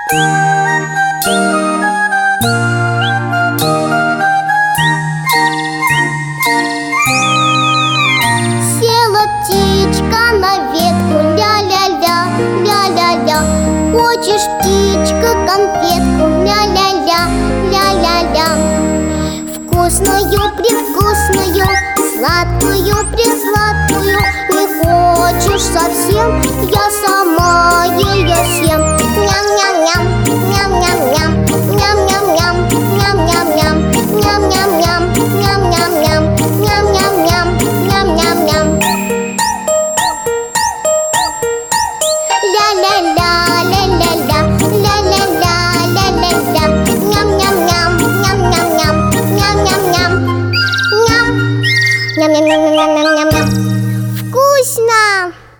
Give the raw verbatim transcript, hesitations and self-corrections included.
Села птичка на ветку, ля-ля-ля, ля-ля-ля. Хочешь, птичка, конфетку, ля-ля-ля, ля-ля-ля. Вкусную, привкусную, сладкую, присладкую. Не хочешь совсем, я сама ее съем.